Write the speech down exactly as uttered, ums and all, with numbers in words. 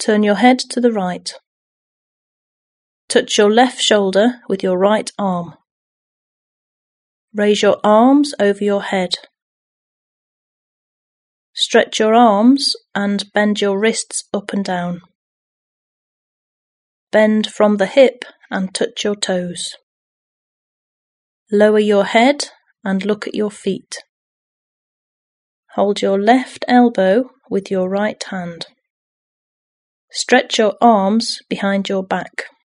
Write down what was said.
Turn your head to the right. Touch your left shoulder with your right arm. Raise your arms over your head. Stretch your arms and bend your wrists up and down. Bend from the hip and touch your toes. Lower your head and look at your feet. Hold your left elbow with your right hand. Stretch your arms behind your back.